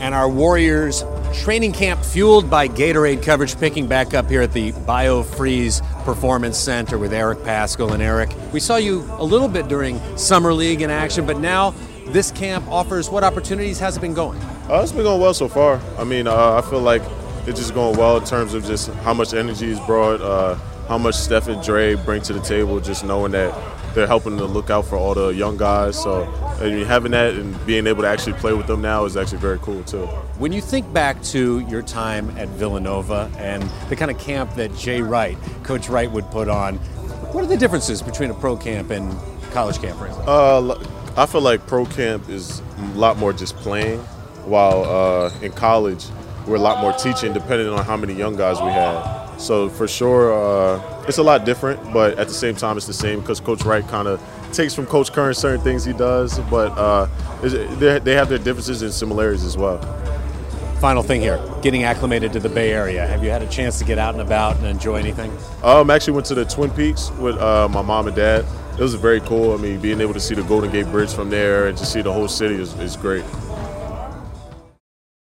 and our Warriors training camp fueled by Gatorade coverage picking back up here at the BioFreeze Performance Center with Eric Paschal. And Eric, we saw you a little bit during Summer League in action, but now this camp offers what opportunities? Has it been going? It's been going well so far. I mean, I feel like it's just going well in terms of just how much energy is brought, how much Steph and Dre bring to the table, just knowing that they're helping to look out for all the young guys. So I mean, having that and being able to actually play with them now is actually very cool too. When you think back to your time at Villanova and the kind of camp that Jay Wright, Coach Wright, would put on, what are the differences between a pro camp and college camp, for example? I feel like pro camp is a lot more just playing, while in college we're a lot more teaching depending on how many young guys we have. So for sure, it's a lot different, but at the same time it's the same because Coach Wright kind of takes from Coach Curran certain things he does, but they have their differences and similarities as well. Final thing here, getting acclimated to the Bay Area. Have you had a chance to get out and about and enjoy anything? I actually went to the Twin Peaks with my mom and dad. It was very cool. I mean, being able to see the Golden Gate Bridge from there and to see the whole city is great.